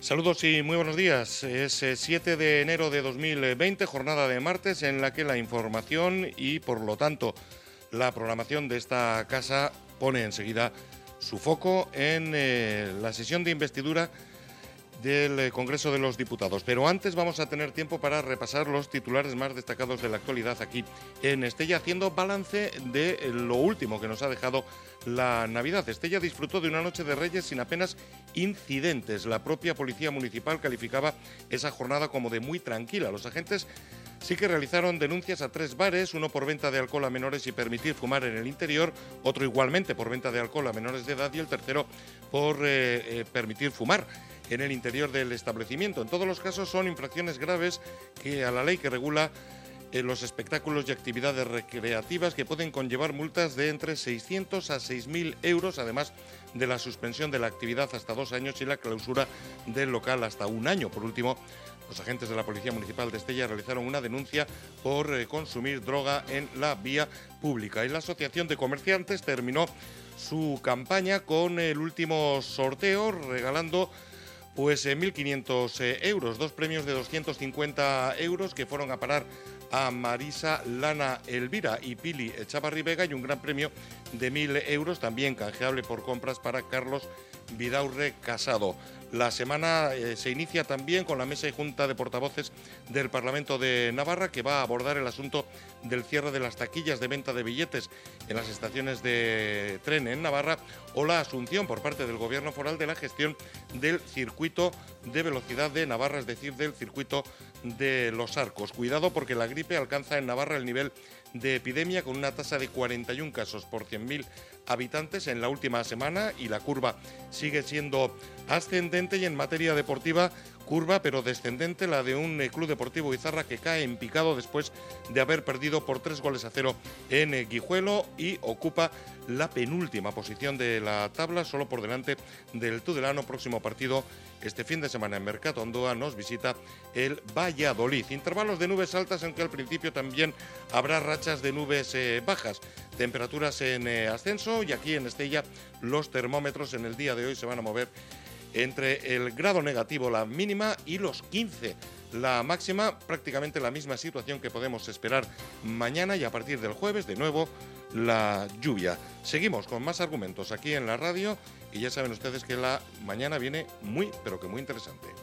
Saludos y muy buenos días. Es 7 de enero de 2020, jornada de martes en la que la información y, por lo tanto, la programación de esta casa pone enseguida su foco en la sesión de investidura del Congreso de los Diputados. Pero antes vamos a tener tiempo para repasar los titulares más destacados de la actualidad aquí en Estella, haciendo balance de lo último que nos ha dejado la Navidad. Estella disfrutó de una noche de Reyes sin apenas incidentes. La propia Policía Municipal calificaba esa jornada como de muy tranquila. Los agentes sí que realizaron denuncias a 3 bares, uno por venta de alcohol a menores y permitir fumar en el interior, otro igualmente por venta de alcohol a menores de edad y el tercero por permitir fumar en el interior del establecimiento. En todos los casos son infracciones graves a la ley que regula los espectáculos y actividades recreativas, que pueden conllevar multas de entre 600 a 6.000 euros, además de la suspensión de la actividad hasta 2 años y la clausura del local hasta 1 año. Por último, los agentes de la Policía Municipal de Estella realizaron una denuncia por consumir droga en la vía pública. Y la Asociación de Comerciantes terminó su campaña con el último sorteo, regalando 1.500 euros, 2 premios de 250 euros que fueron a parar a Marisa Lana Elvira y Pili Echavarri Vega, y un gran premio de 1.000 euros, también canjeable por compras, para Carlos Vidaurre Casado. La semana se inicia también con la mesa y junta de portavoces del Parlamento de Navarra, que va a abordar el asunto del cierre de las taquillas de venta de billetes en las estaciones de tren en Navarra, o la asunción por parte del Gobierno foral de la gestión del circuito de velocidad de Navarra, es decir, del circuito de Los Arcos. Cuidado, porque la gripe alcanza en Navarra el nivel de epidemia, con una tasa de 41 casos por 100.000 habitantes en la última semana, y la curva sigue siendo ascendente. Y en materia deportiva, curva pero descendente la de un Club Deportivo Izarra, que cae en picado después de haber perdido por 3-0 en Guijuelo y ocupa la penúltima posición de la tabla, solo por delante del Tudelano. Próximo partido este fin de semana en Mercato Andoa nos visita el Valladolid. Intervalos de nubes altas, aunque al principio también habrá rachas de nubes bajas. Temperaturas en ascenso, y aquí en Estella los termómetros en el día de hoy se van a mover entre el grado negativo, la mínima, y los 15 la máxima. Prácticamente la misma situación que podemos esperar mañana, y a partir del jueves de nuevo la lluvia. Seguimos con más argumentos aquí en la radio, y ya saben ustedes que la mañana viene muy, pero que muy interesante.